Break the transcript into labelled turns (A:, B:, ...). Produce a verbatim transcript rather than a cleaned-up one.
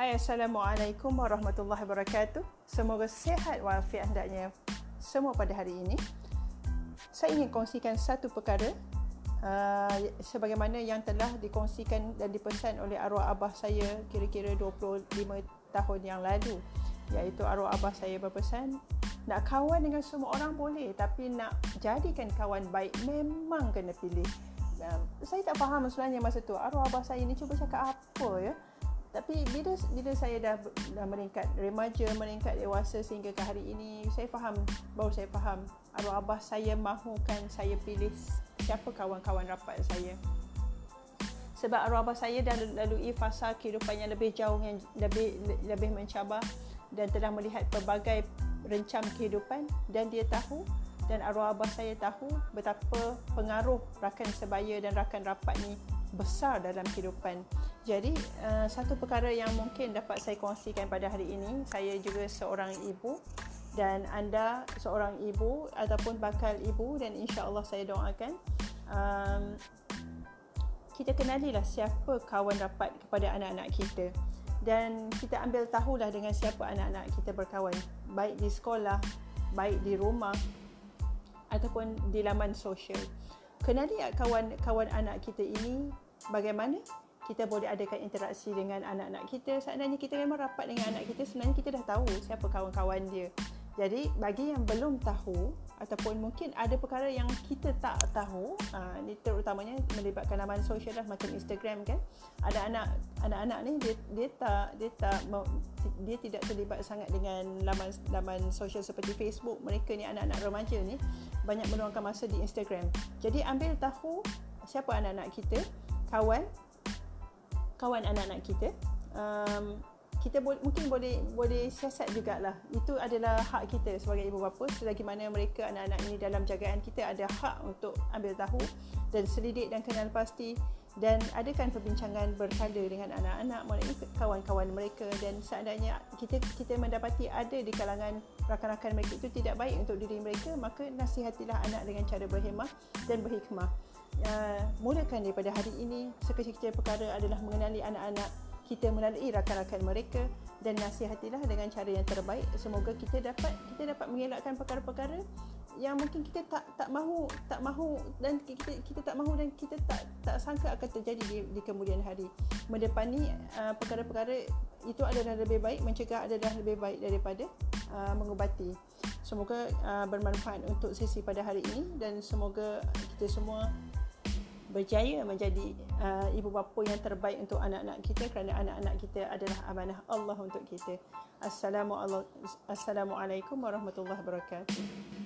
A: Hai, Assalamualaikum warahmatullahi wabarakatuh. Semoga sihat walafiat hendaknya semua pada hari ini. Saya ingin kongsikan satu perkara uh, sebagaimana yang telah dikongsikan dan dipesan oleh arwah abah saya kira-kira dua puluh lima tahun yang lalu, iaitu arwah abah saya berpesan, nak kawan dengan semua orang boleh, tapi nak jadikan kawan baik memang kena pilih. Uh, saya tak faham sebenarnya masa tu arwah abah saya ni cuba cakap apa ya. Tapi bila bila saya dah, dah meningkat remaja, meningkat dewasa sehingga ke hari ini, saya faham, baru saya faham arwah abah saya mahukan saya pilih siapa kawan-kawan rapat saya. Sebab arwah abah saya dah lalui fasa kehidupan yang lebih jauh, yang lebih lebih mencabar dan telah melihat pelbagai rencam kehidupan, dan dia tahu, dan arwah abah saya tahu betapa pengaruh rakan sebaya dan rakan rapat ni besar dalam kehidupan. Jadi uh, satu perkara yang mungkin dapat saya kongsikan pada hari ini, saya juga seorang ibu dan anda seorang ibu ataupun bakal ibu, dan insya-Allah saya doakan um, kita kenalilah siapa kawan rapat kepada anak-anak kita, dan kita ambil tahulah dengan siapa anak-anak kita berkawan, baik di sekolah, baik di rumah ataupun di laman sosial. Kenali kawan-kawan anak kita ini, bagaimana kita boleh adakan interaksi dengan anak-anak kita. Seandainya kita memang rapat dengan anak kita, sebenarnya kita dah tahu siapa kawan-kawan dia. Jadi bagi yang belum tahu ataupun mungkin ada perkara yang kita tak tahu, aa, ini terutamanya melibatkan laman sosial lah, macam Instagram kan. Ada anak anak-anak ni dia dia tak dia tak dia tidak terlibat sangat dengan laman laman sosial seperti Facebook. Mereka ni anak-anak remaja ni banyak meluangkan masa di Instagram. Jadi ambil tahu siapa anak-anak kita, kawan kawan anak-anak kita. Um, kita bo- mungkin boleh boleh siasat jugalah. Itu adalah hak kita sebagai ibu bapa. Selagi mana mereka, anak-anak ini dalam jagaan kita, ada hak untuk ambil tahu dan selidik dan kenal pasti, dan adakan perbincangan berkala dengan anak-anak, mengenai kawan-kawan mereka. Dan seandainya kita kita mendapati ada di kalangan rakan-rakan mereka itu tidak baik untuk diri mereka, maka nasihatilah anak dengan cara berhemah dan berhikmah. Uh, mulakan daripada hari ini. Sekecil-kecil perkara adalah mengenali anak-anak kita melalui rakan-rakan mereka, dan nasihatilah dengan cara yang terbaik. Semoga kita dapat kita dapat mengelakkan perkara-perkara yang mungkin kita tak tak mahu tak mahu dan kita kita tak mahu dan kita tak tak sangka akan terjadi di, di kemudian hari. Mendepani uh, perkara-perkara itu adalah lebih baik, mencegah adalah lebih baik daripada uh, mengubati. Semoga uh, bermanfaat untuk sesi pada hari ini, dan semoga kita semua berjaya menjadi uh, ibu bapa yang terbaik untuk anak-anak kita, kerana anak-anak kita adalah amanah Allah untuk kita. Assalamualaikum warahmatullahi wabarakatuh.